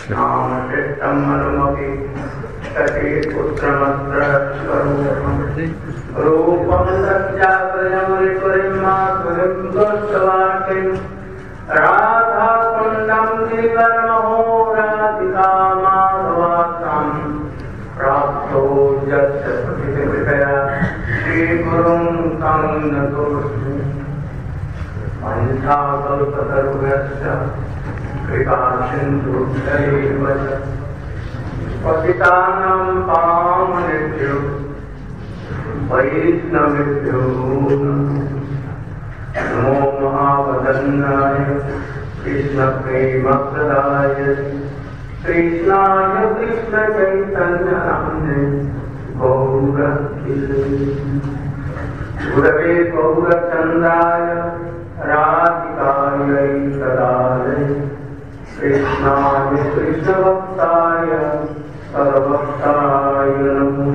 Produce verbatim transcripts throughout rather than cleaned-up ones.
мысли. पतितानां पावनेभ्यो वैष्णवेभ्यो नमो महावदन्नाय कृष्णप्रेमप्रदाय कृष्णाय कृष्णचैतन्यनाम्ने गौरकिले गुरवे गौरचन्द्राय राधिकायै तदालये कृष्णाय कृष्णभक्ताय सर्वभक्ताय नमो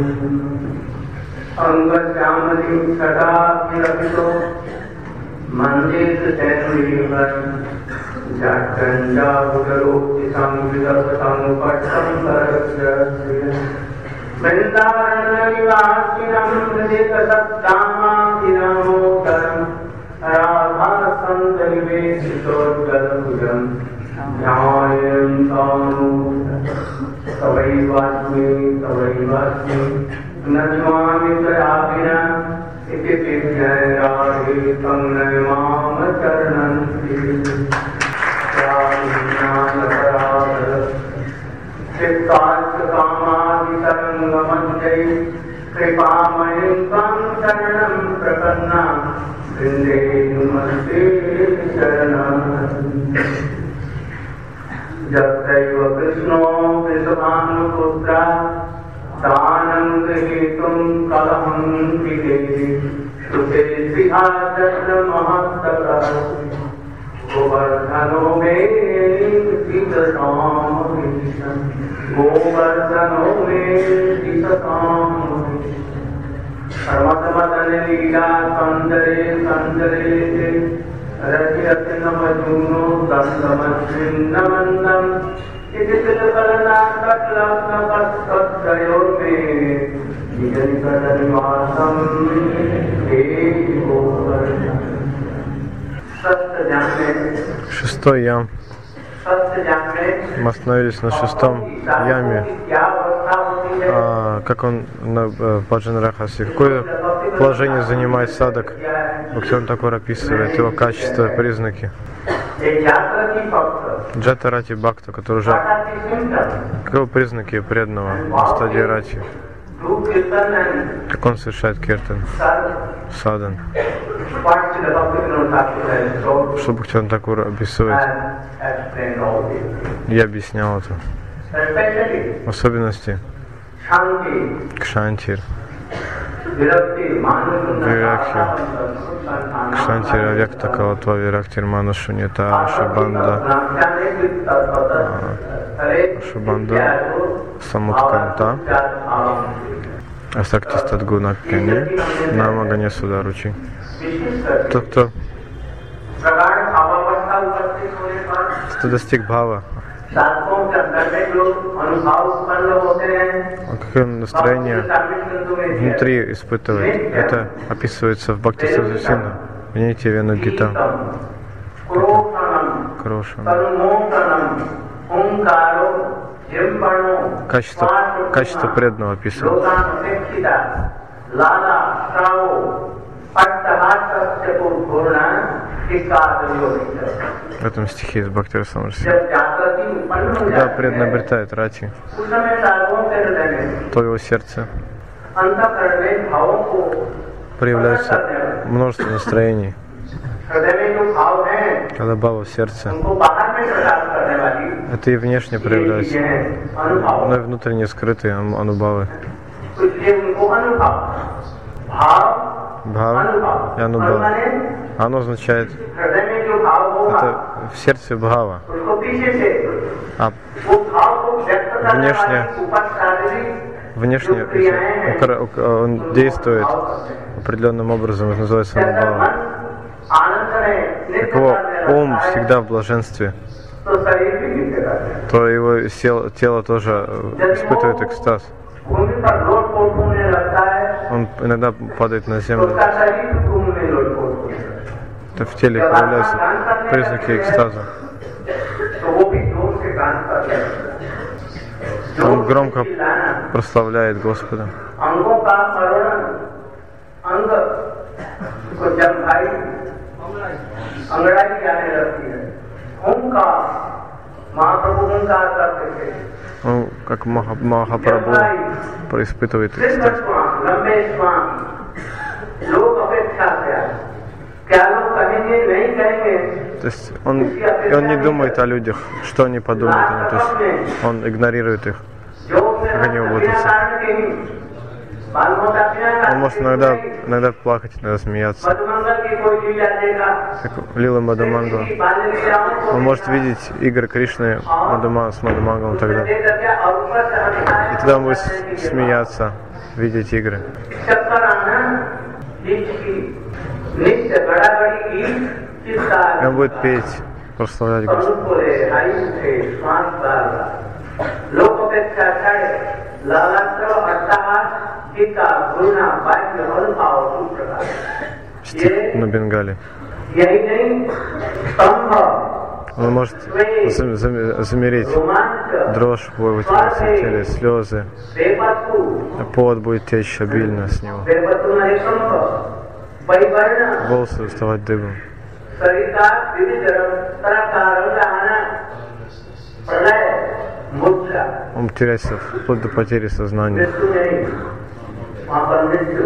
अंगश्यामलिं सदाभिरभितो मन्दिर चैतन्यं जगञ्जाबुधरोति संविदतं पट्टं परस्य वृन्दावननिवासिनं हृदितसत्तामादिनमोदरं राधासन्दनिवेशितोज्ज्वलभुजं ध्यायन्तानु तवैवास्मि तवैवास्मि न ज्ञामि त्वयाविना इति विज्ञाय राधे तं नमाम चरणन्ति चित्तार्थकामादितरङ्गमञ्जै कृपामयं त्वां शरणं प्रपन्ना वृन्दे नमस्ते शरणं यत्रैव कृष्णो वृषभानुपुत्रा दानं गृहीतुं कलहं विदेहि श्रुते श्रीहाजन्महत्ततः गोवर्धनो मे दिशतां गोवर्धनो मे दिशतां सर्वमदन लीला संजरे संजरे रजयतिनमजूनो दन्तमश्विन्नमन्दम् इति तिलकलनाटकलग्नपस्तद्वयोर्मे निजनिकटनिवासं हे गोवर्धन. Шестой ям. Мы остановились на шестом яме. А, как он на Баджан-рахасе? Какое положение занимает садок? Бхактивинода Тхакур описывает его качества, признаки. Джата-рати бхакта, который уже... Каковы признаки преданного на стадии рати? Как он совершает киртан, садан. Что Бхактивинода Тхакур описывает? Я объяснял это. В особенности Кшантир, Виракхи, Кшантир, Авьякта Калатва, Вирактир, Манушуньята, Шабанда, Шабанда, Самутканта, Асакти Стадгуна Кени, Намагане Сударучи. Тот, кто кто достиг бхава, какое настроение внутри испытывает, это описывается в Бхакти-сарасвати в Нити Вену Гита. Крошана. Качество, качество преданного описывается. В этом стихе из Бхакти-расамраса. Когда преданный обретает рати, то в его сердце проявляется множество настроений. Когда бхава в сердце, это и внешне проявляется, но и внутренне скрытые анубхавы. Бхава и анубхава. Оно означает, это в сердце бхава, а внешне, внешне он действует определенным образом, это называется анубхава. Так его ум всегда в блаженстве, तो शरीर भी गिरेगा। то его сел- тело тоже э, испытывает экстаз. भूमि पर लोट-पोट होने लगता है, Он иногда падает на तो землю. उसका शरीर भी भूमि में लोट-पोट होने लगता है। Это в теле появляются признаки экстаза. तो वो भी जोर से गान करता है। Он громко прославляет Господа. अंगों का मरण, अंग को जब भाई अंगड़ाई आने लगती है, हुंकार, महाप्रभु हुंकार करते थे। Он, как Маха- Махапрабху, испытывает экстаз. श्वास, लंबे श्वास, लोग अपेक्षा से आए। क्या लोग कहेंगे, नहीं कहेंगे, То есть он, и он не думает о людях, что они подумают о нем. То есть он игнорирует их. जो उसने Как они выпутаются? कारण के ही बाल मोटा पिया Он может иногда, иногда плакать, иногда смеяться. मधुमंगल की कोई लीला देगा, Как Лила Мадамангала. किसी बाल लीलाओं को Он может видеть игры Кришны Мадама, с Мадамангалом тогда. देख करके और ऊपर से हंसना И тогда он будет смеяться, видеть игры. चक्कर आना, बीच की नित्य बड़ा-बड़ी की चित्ता И он будет петь, прославлять Господа. बोले आई उठे श्वास बार लोक अपेक्षा छड़े लालात्र अट्टहास गीता गुना वाक्य हलभाव सुप्रकार Стих на Бенгале. यही नहीं स्तंभ Он может зам- зам- замереть. रोमांच Дрожь будет в теле, слезы. बेपत्तु Пот будет течь обильно с него. बेपत्तु नहीं स्तंभ परिवर्ण Волосы вставать дыбом. शरीर का विविध तरह का रंग आना प्रलय मूर्छा Он теряется вплоть до потери сознания. मृत्यु नहीं वहाँ पर मृत्यु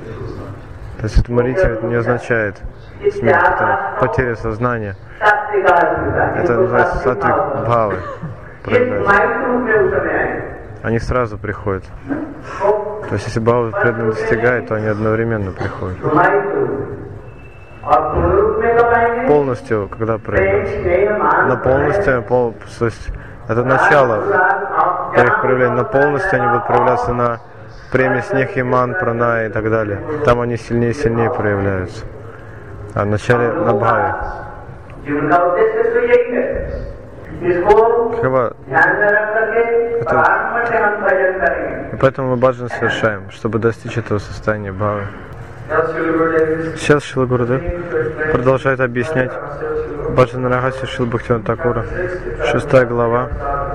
То есть это молитва это не означает смерть, это потеря сознания. शास्त्री का अस्मिता Это называется сатвик бхавы. ये проявляется. माइक रूप में उस समय आए Они сразу приходят. तो То есть если бхава преданно достигает, то они одновременно приходят. माइक रूप और पूर्ण रूप में कब आएंगे Полностью, когда проявляются. प्रेम मान Но полностью, пол, то есть это начало их проявления, но полностью они будут проявляться на премии снег и ман, прана и так далее. Там они сильнее и сильнее проявляются. А в начале на бхаве. जीवन का उद्देश्य तो यही है इसको Какова- ध्यान में रख करके प्रारंभ से हम भजन करेंगे И поэтому мы баджан совершаем, чтобы достичь этого состояния бхавы. Сейчас Шрила Гурудев продолжает объяснять Баджан Рахаси Шрила Бхактивинода Такура, шестая глава,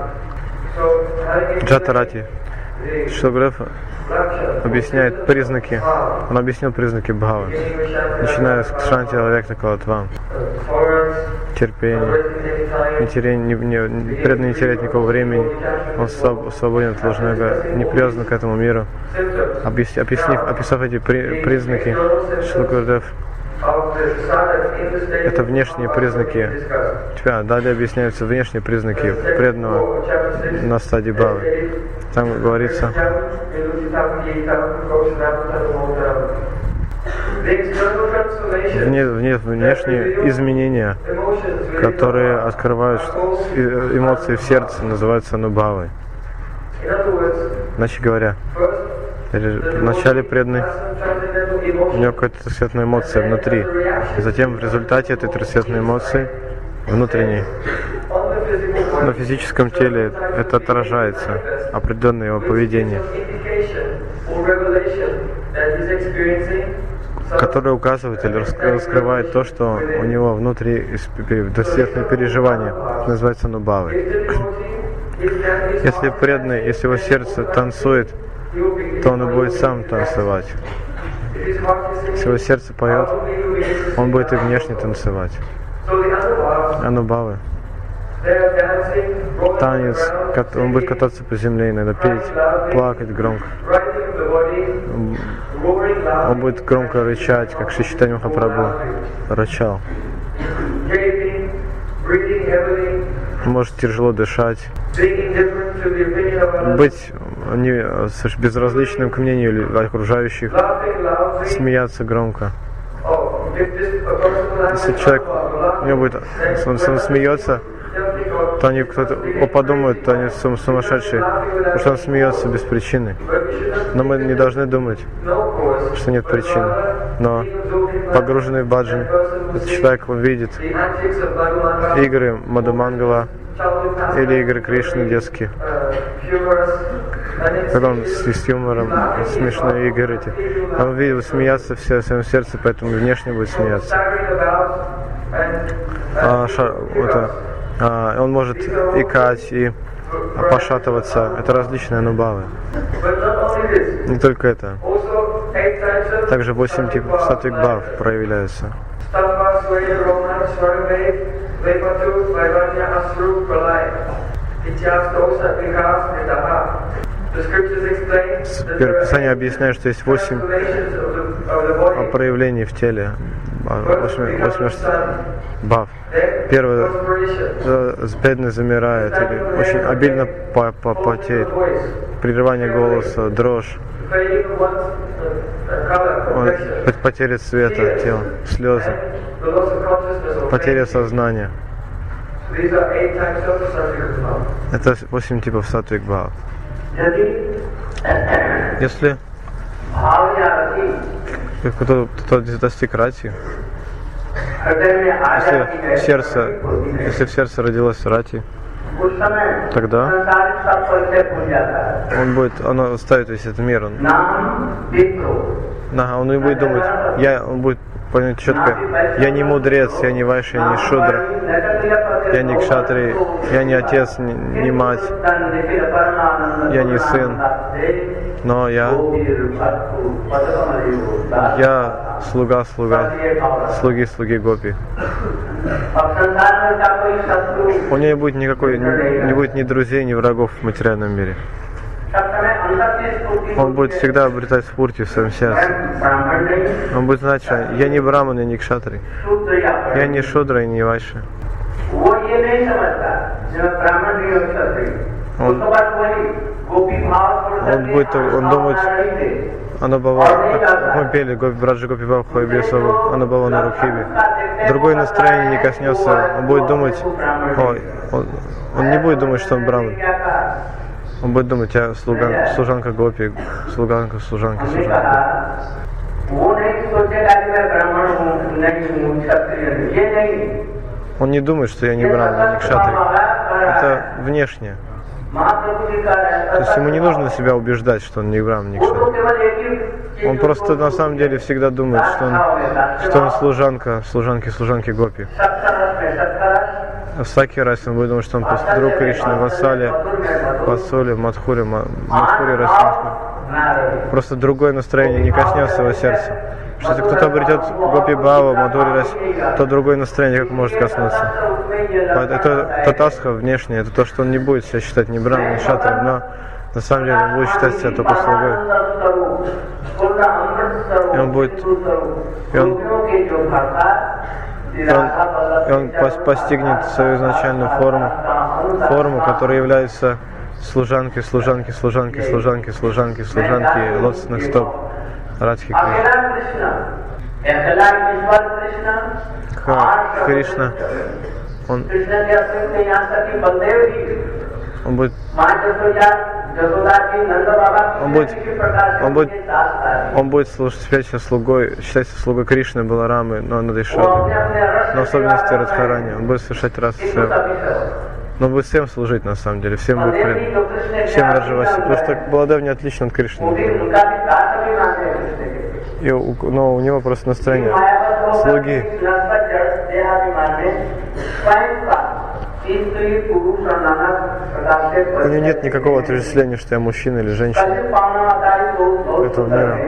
Джатарати. Шрила Гурудев объясняет признаки, он объяснил признаки бхавы, начиная с Кшанти Авьякта Калатва, терпение, не терять, не, не, преданно не терять никакого времени, он своб, свободен от ложного, не привязан к этому миру. Объяснив, объяснив, описав эти при, признаки, Шрила Гурудев, это внешние признаки, а, далее объясняются внешние признаки преданного на стадии бхавы. Там говорится, вне, вне, внешние изменения, которые открывают эмоции в сердце, называются анубхавой. Иначе говоря, в начале преданный, у него какая-то трансцендентная эмоция внутри, и затем в результате этой трансцендентной эмоции внутренней на физическом теле это отражается, определенное его поведение, которое указывает или раскрывает то, что у него внутри трансцендентные переживания, называется анубхавой. Если преданный, если его сердце танцует, то он и будет сам танцевать. Если его сердце поет, он будет и внешне танцевать. Анубхавы. Танец, он будет кататься по земле, иногда петь, плакать громко. Он будет громко рычать, как Шри Чайтанья Махапрабху рычал. Он может тяжело дышать, быть не, безразличным к мнению окружающих, смеяться громко. Если человек, у него будет, он, он смеется, то они кто-то подумают, то они сумасшедшие, потому что он смеется без причины. Но мы не должны думать, что нет причин. Но погруженный в баджан. Этот человек, он видит игры Мадхумангала или игры Кришны детские. Когда он с, с юмором, смешные игры эти. Он видит смеяться все в своем сердце, поэтому внешне будет смеяться. А, ша, это, а, он может икать и пошатываться. Это различные анубхавы. Не только это. Также восемь типов сатвик бхав проявляются. Писание объясняет, что есть восемь проявлений в теле, восемь, восемь бхав. Первое, бедный замирает, или очень обильно потеет, прерывание голоса, дрожь, потеря цвета тела, слезы, потеря сознания. Это восемь типов сатвик бхав. Если кто-то, кто достиг рати, если в сердце, если в сердце родилась рати, тогда он будет, он оставит весь этот мир, он, да, он не будет думать, я, он будет понять четко, я не мудрец, я не вайшья, я не шудра, я не кшатри, я не отец, не, не мать, я не сын, но я, я слуга, слуга, слуги, слуги гопи. У нее не будет никакой, не будет ни друзей, ни врагов в материальном мире. Он будет всегда обретать спурти в своем сердце. Он будет знать, что я не браман, я не кшатри. Я не шудра и не вайшья. Он, он будет, он думает, Анубхава, как мы пели, Браджа Гопи Бхав Хойбесову, Анубхава на Рухиби. Другое настроение не коснется, он будет думать, ой, он, он не будет думать, что он браман. Он будет думать, я слуга, служанка Гопи, слуганка, служанка, служанка. Он не думает, что я не браман, не кшатри. Это внешнее. То есть ему не нужно себя убеждать, что он не браман, не кшатри. Он просто на самом деле всегда думает, что он, что он служанка, служанки, служанки Гопи. В Саки расе он будет думать, что он просто друг Кришны, Васали, Васоли, Мадхури, Мадхури Расинска. Просто другое настроение не коснется его сердца. Что если кто-то обретет Гопи Бхава, Мадхури Раси, то другое настроение как может коснуться. Это татасха внешнее, это то, что он не будет себя считать ни браманом, ни шатром, но на самом деле он будет считать себя только слугой. И он будет, и он, и он, и он постигнет свою изначальную форму, форму, которая является служанкой, служанки, служанки, служанки, служанки, служанки лотосных стоп Радхи Кришна. Он, он будет, он будет, он будет, он будет слушать, считать слугой, считать слугой Кришны, Баларамы, но над Ишодой, но особенности Радхарани. Он будет совершать раз все. Но он будет всем служить на самом деле, всем будет предан, всем Раджаваси, потому что Баладев не отличен от Кришны. И у, но у него просто настроение слуги. У него нет никакого отождествления, что я мужчина или женщина этого мира.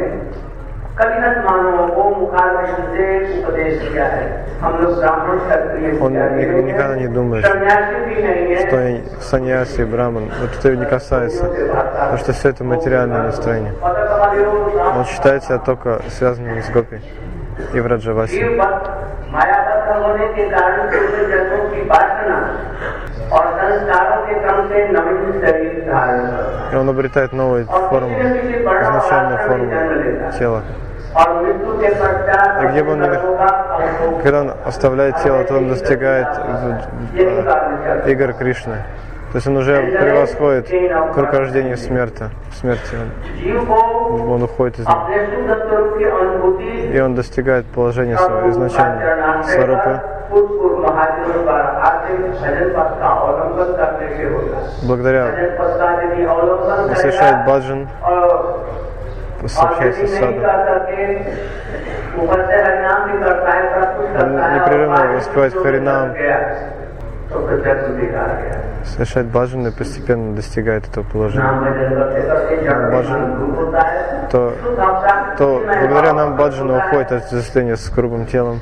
Он никогда не думает, что я саньяси и браман. Вот это его не касается, потому что все это материальное настроение. Он считает себя только связанным с Гопи и Враджаваси. И он обретает новую форму, изначальную форму тела. И где бы он ни, когда он оставляет тело, то он достигает игр Кришны. То есть он уже превосходит круг рождения и смерти. смерти. Он, он уходит из него. И он достигает положения своего изначального сварупы. Благодаря он совершает баджан, сообщается с саду. Он непрерывно воспевает Харинам, совершает баджан и постепенно достигает этого положения. Баджан, то, то благодаря нам баджану уходит от взаимодействия с грубым телом.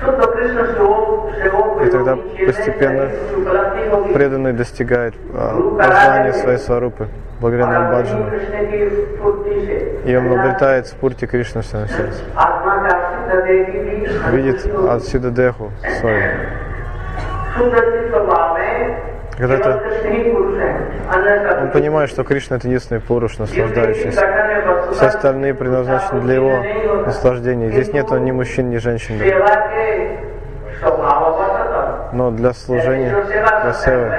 И тогда постепенно преданный достигает а, познания своей сварупы, благодаря нам баджану. И он обретает спурти Кришны в своем сердце. Видит отсюда деху свою. Когда-то он понимает, что Кришна — это единственный пуруш, наслаждающийся. Все остальные предназначены для его наслаждения. Здесь нет ни мужчин, ни женщин. Но для служения, для севы,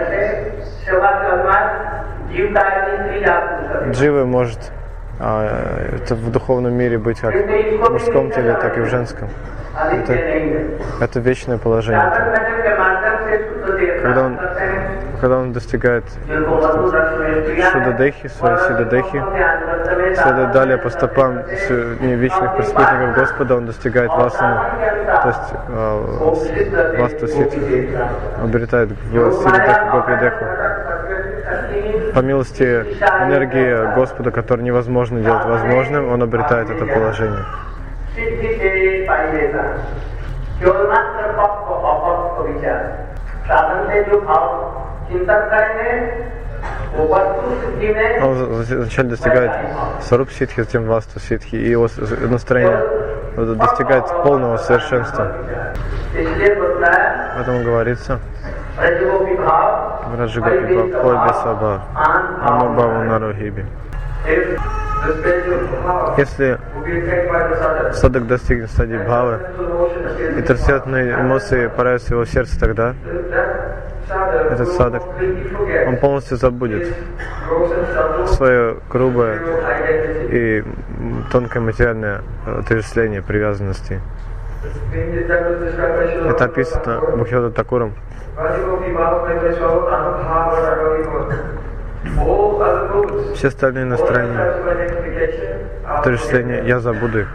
дживы может а, это в духовном мире быть как в мужском теле, так и в женском. Это, это вечное положение. Когда он, когда он достигает Шудадехи, своей Сидадехи, следует далее по стопам вечных преспутников Господа, он достигает Васаны, то есть э, Васту Сидхи, обретает в Сидадеху Гопидеху. По милости энергии Господа, который невозможно делать возможным, он обретает это положение. Он вначале достигает Саруп Сидхи, затем Васту Сидхи, и его настроение достигает полного совершенства. Об этом говорится в Раджагопи Бхава Саба Амабхаву Нарухиби. Если садак достигнет стадии бхавы, и трансцендентные эмоции появятся в его сердце, тогда этот садак, он полностью забудет свое грубое и тонкое материальное отождествление привязанности. Это описано Бхактивинода Такуром. Все остальные настроения, отождествления, я забуду их.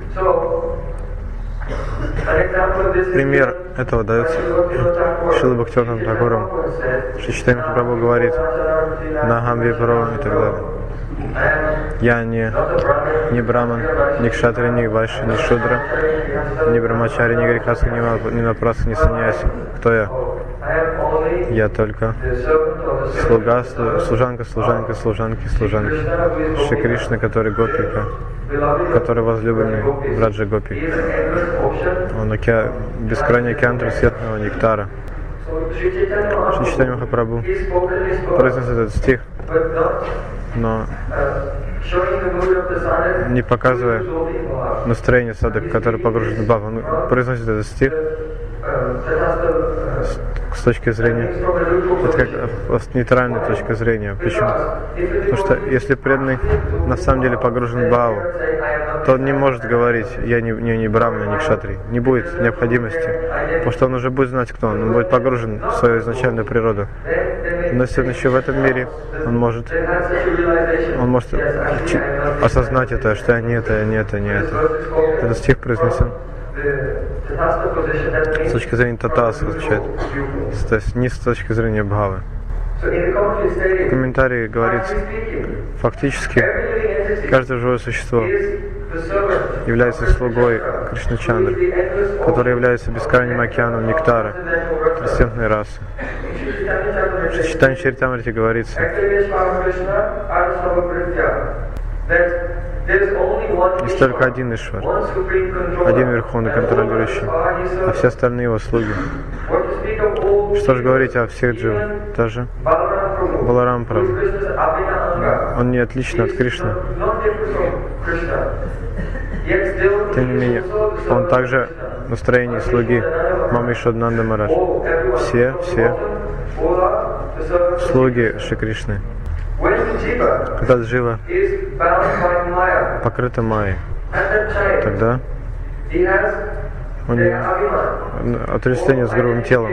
Пример этого дается Шрила Бхактивинодом Такуром. Шри Чайтанья Махапрабху говорит Нахам Випро и так далее. Я не, не браман, не кшатри, не вайши, не шудра, не брамачари, не грехаска, не напраска, не саньяси. Кто я? Я только слуга, служанка, служанка, служанки, служанки. Шри Кришна, который гопика, который возлюбленный в Раджа Гопи. Он оке... бескрайний океан трансцендентного нектара. Шри Чайтанья Махапрабху произнес этот стих, но не показывая настроение садхака, который погружен в бхаву. Он произносит этот стих с точки зрения, это как с нейтральной точки зрения. Почему? Потому что если преданный на самом деле погружен в бхаву, то он не может говорить, я не, не, не браман, не кшатри. Не будет необходимости, потому что он уже будет знать, кто он. Он будет погружен в свою изначальную природу. Но если он еще в этом мире, он может, он может осознать это, что я не это, я не это, не это. Этот стих произнесен с точки зрения татас означает, то есть не с точки зрения бхавы. В комментарии говорится, фактически каждое живое существо является слугой Кришначандры, который является бескрайним океаном нектара трансцендентной расы. В Чайтанья Чаритамрите говорится, есть только один Ишвар, один Верховный Контролирующий, а все остальные его слуги. Что же говорить о всех дживах? Даже Баларам Прабху. Он не отличен от Кришны. Тем не менее, он также в настроении слуги Мамишоднанда Марадж. Все, все слуги Шри Кришны. Когда Джива покрыта майей, тогда у него отождествление с грубым телом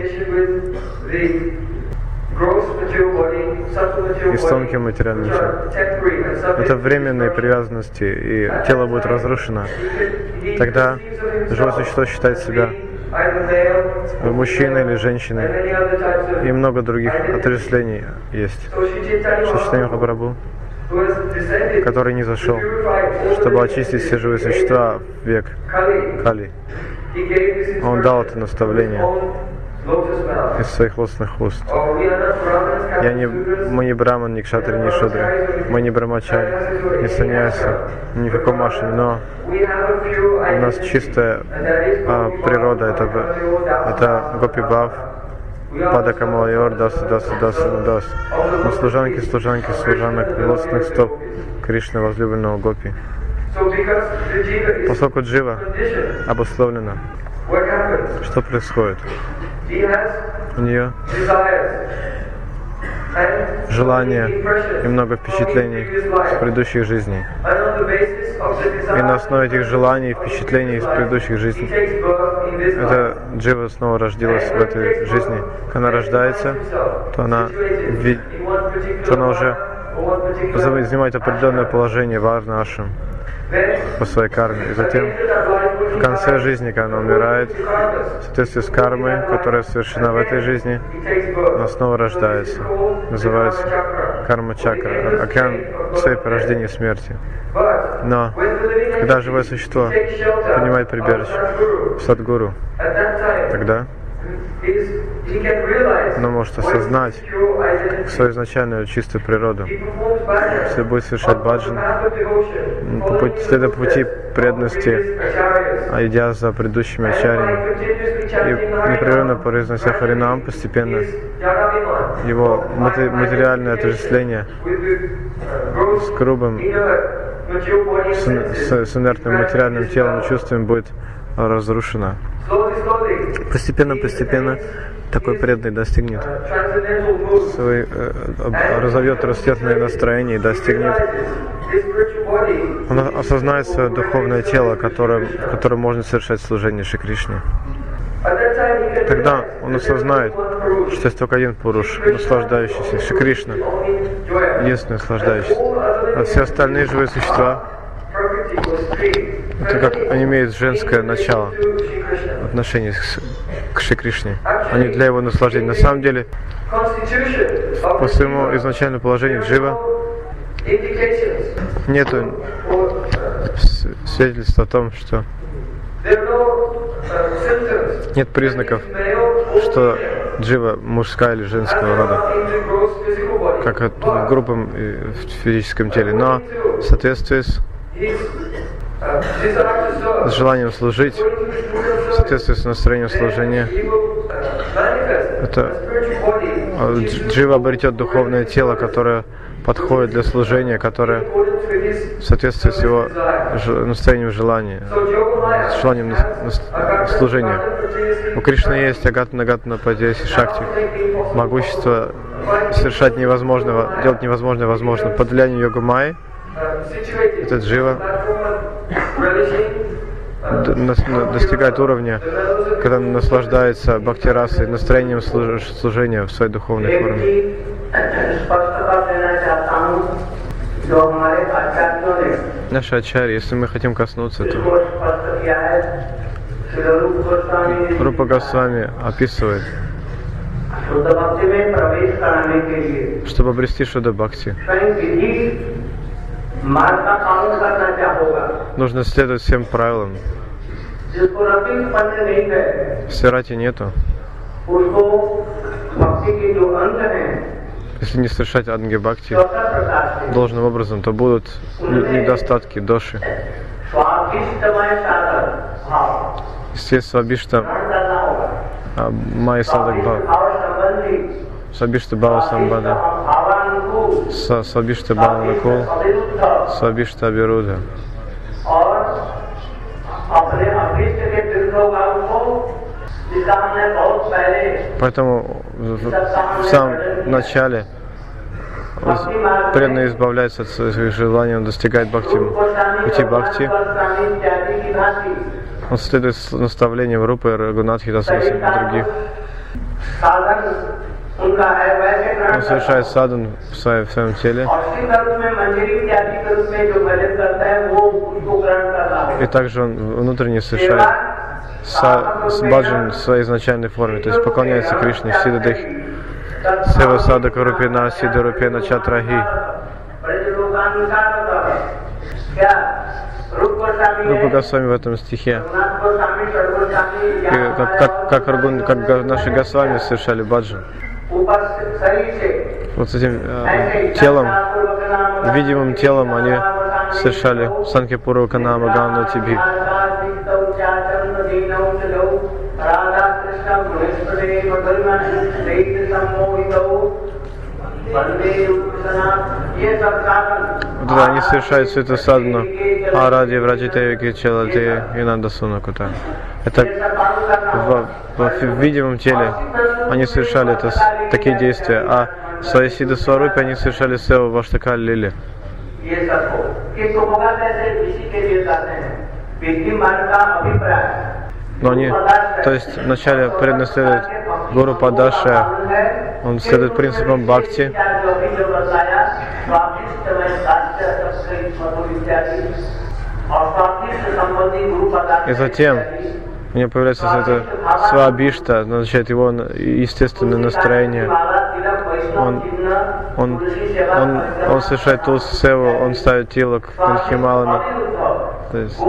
и с тонким материальным телом. Это временные привязанности, и тело будет разрушено. Тогда живое существо считает себя мужчиной или женщиной, и много других отождествлений есть. Шри Чайтанья Махапрабху, который не зашел, чтобы очистить все живые существа в век Кали, он дал это наставление из своих лотосных уст. Я не, мы не браман, не кшатри, не шудри, мы не брамачари, не саньяси, ни какомаши, но у нас чистая а, природа, это, это гопи-бав, пада камалайор, даса, даса, даса, даса. Мы служанки, служанки, служанок, лотосных стоп Кришны, возлюбленного гопи. Поскольку Джива обусловлена, что происходит? У нее желание и много впечатлений из предыдущих жизней. И на основе этих желаний и впечатлений из предыдущих жизней эта Джива снова родилась в этой жизни. Когда она рождается, то она, то она уже занимает определенное положение в Варнашраме по своей карме. И затем в конце жизни, когда она умирает, в соответствии с кармой, которая совершена в этой жизни, она снова рождается. Называется карма-чакра, океан цепи рождения и смерти. Но когда живое существо принимает прибежище в Садгуру, тогда оно может осознать свою изначальную чистую природу. Если будет совершать баджан, следуя по пути преданности, а идя за предыдущими ачарьями, и непрерывно произнося Харинам, постепенно его материальное отождествление с грубым, с, с, с инертным материальным телом и чувствами будет разрушено. Постепенно-постепенно такой преданный достигнет свой, э, разовьет расцветное настроение и достигнет. Он осознает свое духовное тело, которое, в котором можно совершать служение Шри Кришне. Тогда он осознает, что есть только один Пуруш, наслаждающийся, Шри Кришна, единственный наслаждающийся. А все остальные живые существа, это как они имеют женское начало в отношении к Шри Кришне. Они для его наслаждения. На самом деле, по своему изначальному положению Джива нет свидетельства о том, что нет признаков, что Джива мужская или женского рода, как в грубом в физическом теле. Но в соответствии с с желанием служить, в соответствии с настроением служения, это Джива обретет духовное тело, которое подходит для служения, которое в соответствии с его настроением желания, с желанием служения. У Кришны есть агата-нагата падеси шакти, могущество совершать невозможного, делать невозможное возможно. Под влиянием йога майи этот Джива достигает уровня, когда он наслаждается бхакти-расой, настроением служения в своей духовной форме. Наши ачарьи, если мы хотим коснуться, то Рупа Госвами описывает, чтобы обрести Шудда Бхакти, нужно следовать всем правилам. Если рати нету, если не совершать анги бхакти должным образом, то будут недостатки доши. Естественно, свабишта майя садак бхав, свабишта бхава самбада, свабишта бхава накул, свабишта абируда. Поэтому в самом начале преданный избавляется от своих желаний, он достигает бхакти, пути бхакти. Он следует наставлениям Рупы, Рагунатхи, Дасваси и других. Он совершает садан в своем, в своем теле. И также он внутренне совершает баджан в своей изначальной форме, то есть поклоняется Кришне, Сидадахи. Сева садака рупина, сида рупина чатрахи. Рупа Госвами в этом стихе, и как, как, как, аргун, как наши Госвами совершали баджан. Вот с этим э, телом, видимым телом они совершали Санкипуру Канама Гану Тиби. Вот это они совершают всю эту садхану Аради, Враджитевики, Челати и Нандасунакута. Это в, в, в видимом теле они совершали это, такие действия, а в своей Сидха Сварупе они совершали Севу Ваштакаль Лили. Но они, то есть вначале преданно следует Гуру Падаша, он следует принципам бхакти. И затем у него появляется это свабишта, означает его естественное настроение. Он, он, он, он совершает тулси севу, он ставит тилок в Хималами. То есть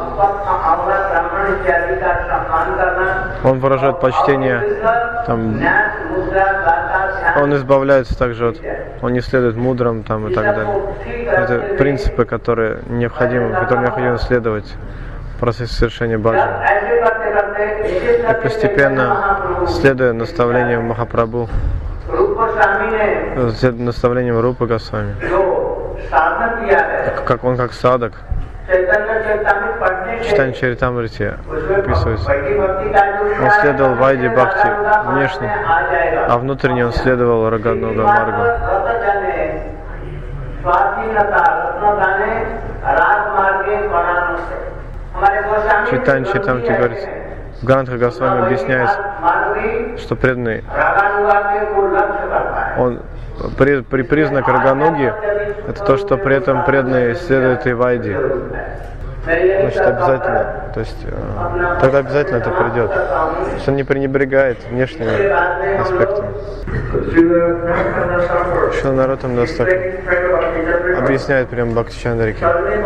он выражает почтение, там, он избавляется также от, он не следует мудрым там, и так далее. Это принципы, которые необходимы, которым необходимо следовать в процессе совершения баджан. И постепенно, следуя наставлениям Махапрабху, наставлениям Рупы Госвами, как он как садак, Читание Чаритамрити описывается. Он следовал Вайди Бхакти внешне, а внутренне он следовал Рагануга Маргу. Читание Чаритамрити говорится. В Грантха Госвами объясняется, что преданный, он при, при признак Рагануги, это то, что при этом преданный следует и Вайди. Значит, обязательно, то есть э, тогда обязательно это придет. То есть он не пренебрегает внешними аспектами. Шрила Нароттам Дас Такур объясняет прямо Бхакти Чандрики.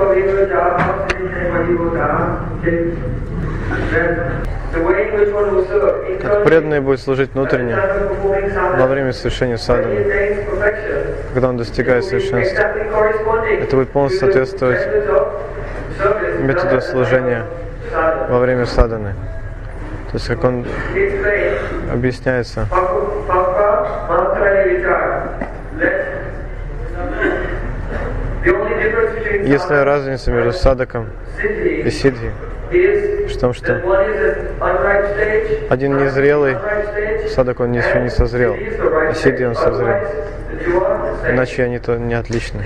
Как преданный будет служить внутренне во время совершения садханы, когда он достигает совершенства. Это будет полностью соответствовать методу служения во время садханы. То есть, как он объясняется. Если разница между садаком и сиддхи в том, что один незрелый садак, он еще не созрел, а сиддхи он созрел. Иначе они то не отличны.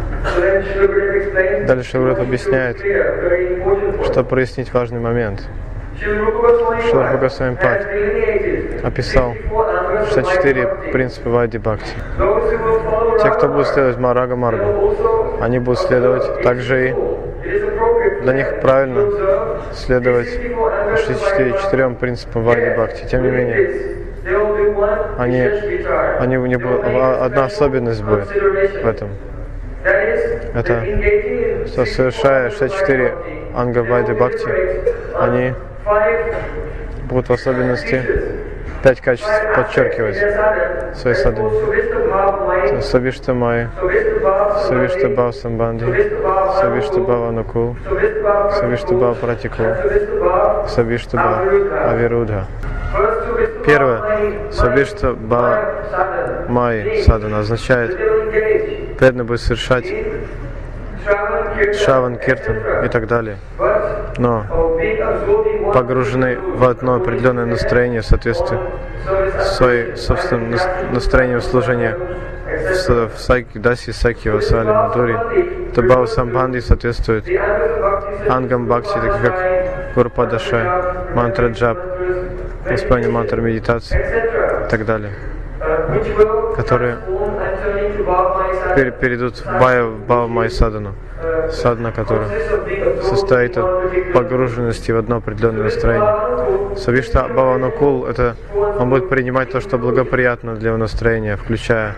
Дальше Шрила объясняет, что прояснить важный момент. Шрила Госвами Пад описал шестьдесят четыре принципа Вайди Бхакти. Те, кто будет следовать Марага Маргу, они будут следовать также и для них правильно следовать шестьдесят четырем принципам Вайди Бхакти. Тем не менее, они, они, у них одна особенность будет в этом. Это, что совершая шестьдесят четыре анга Вайди Бхакти, они будут в особенности пять качеств подчеркивать в своей садхане. Савишта Майя, Савишта Бхав Самбандhi, Савишта Бхав Анукул, Савишта Бхав Пратикул, Савишта Бхав Авирudha. Первое, Савишта Бхав Майя садхана означает, преданно будет совершать Шраван, Киртан и так далее. но погружены в одно определенное настроение в соответствии с своим собственным настроением служения в Саки, Даси, Саки, Васали, Мадури. Это Бхава Самбанди соответствует ангам Бхакти, таких как Гурупадаша, мантра джап, воспоминание мантр медитации и так далее, которые перейдут в Бхава Майя Садану, садхана, которая состоит от погруженности в одно определенное настроение. Савишта Бхаванукул — это он будет принимать то, что благоприятно для его настроения, включая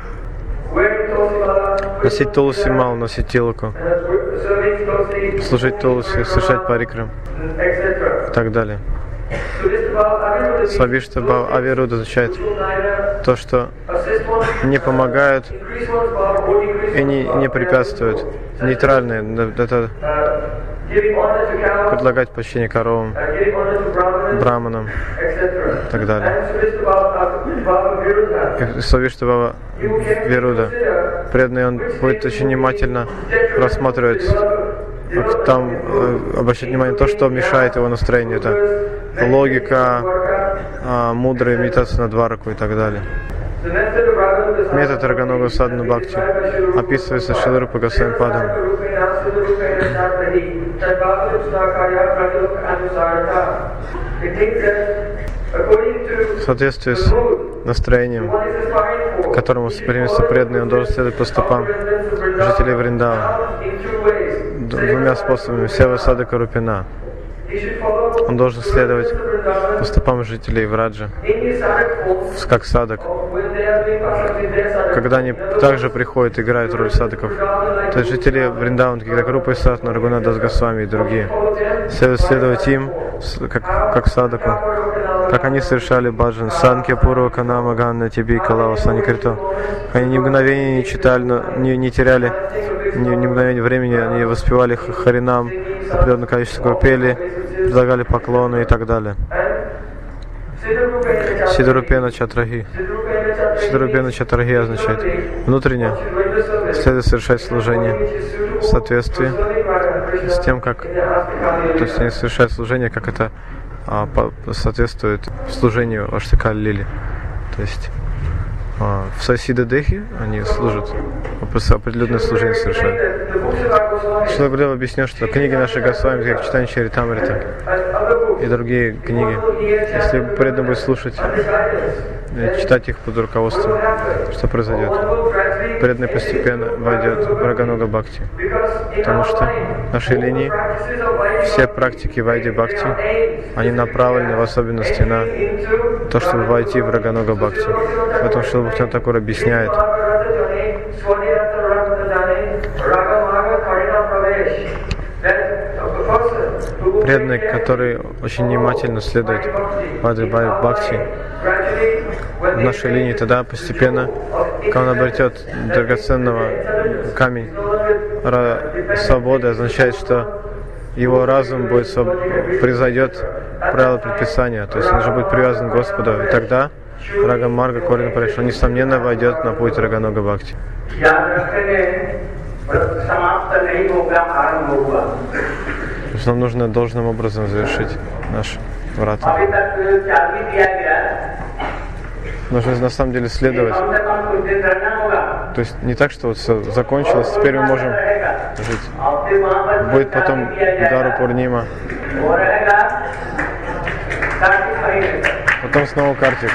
носить тулси мал, носить тилаку, служить тулси, совершать парикрам и так далее. Свавишта Бхава Авируда означает то, что не помогают и не, не препятствуют. Нейтральные, это предлагать почтение коровам, браманам и так далее. Свавишта Бхава Вируда, преданный, он будет очень внимательно рассматривать, там обращать внимание на то, что мешает его настроению. Это логика, мудрая медитация на двараку и так далее. Метод Раганога Садхана Бхакти описывается Шрила Рупа Госвами Падом. В соответствии с настроением, к которому стремится преданный, он должен следовать по стопам жителей Вриндавана двумя способами. Сева Садака Рупина. Он должен следовать по стопам жителей Враджа, как садак. Когда они также приходят, играют роль садаков, то есть жители Вриндавана, такие как Рупа Сатна, Рагунат Дас Госвами и другие, следует следовать им, как, как садаку, как они совершали баджан, Санкья Пурва Канама Ганна Тиби Калава Саникрито. Они ни мгновения не читали, не, не теряли ни, ни мгновения времени, они воспевали Харинам, определенное количество круг, пели, предлагали поклоны и так далее. Сидарупена Чатрахи. Сидарупена Чатрахи означает внутренне следует совершать служение в соответствии с тем, как, то есть они совершают служение, как это а, по, соответствует служению Аштакали Лили. То есть а, в Сасида Дехи они служат, определенное служение совершают. Шрила Гурудева объяснил, что книги наших Госвами, как читание Чаритамрита и другие книги, если преданно будет слушать, читать их под руководством, что произойдет? Преданный постепенно войдет в Раганога Бхакти, потому что в нашей линии все практики Вайди Бхакти, они направлены в особенности на то, чтобы войти в Раганога Бхакти. В этом Шрила Бхактивинода Тхакур объясняет, преданный, который очень внимательно следует Вайди Бхакти в нашей линии, тогда постепенно, когда он обретет драгоценного камень свободы, означает, что его разум будет превзойдет правила предписания, то есть он же будет привязан к Господу, и тогда Рага Марга Корина Париш, он несомненно войдет на путь Раганога Бхакти. То есть нам нужно должным образом завершить наш врата. Нужно на самом деле следовать. То есть не так, что вот все закончилось, теперь мы можем жить. Будет потом Дару Пурнима. Потом снова Картик.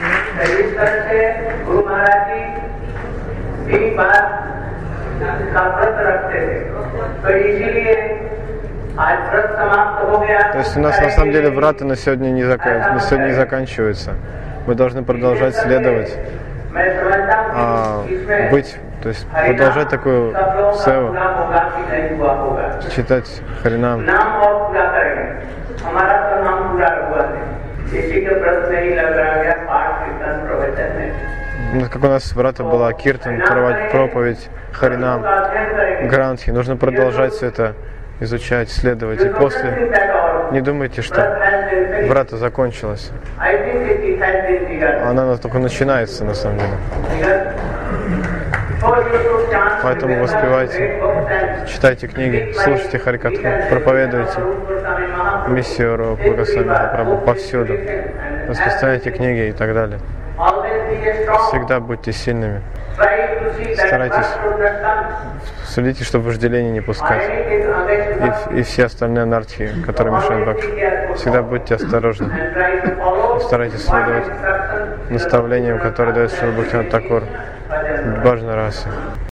То есть у нас на самом деле врата на сегодня не, зак... на сегодня не заканчиваются. Мы должны продолжать следовать, а, быть, то есть продолжать такую севу, читать Харинам. Как у нас врата была Киртан, проповедь, Харинам, Грантхи, нужно продолжать все это изучать, следовать. И после не думайте, что врата закончилась. Она только начинается на самом деле. Поэтому воспевайте, читайте книги, слушайте Харикатху, проповедуйте. миссию Рупы Госвами Махапрабху повсюду. Распространяйте книги и так далее. Всегда будьте сильными. Старайтесь, следите, чтобы вожделение не пускать. И, и все остальные анархии, которые мешают бхакти. Всегда будьте осторожны. И старайтесь следовать наставлениям, которые дает Шрила Бхактивинода Тхакур в Баджана расе.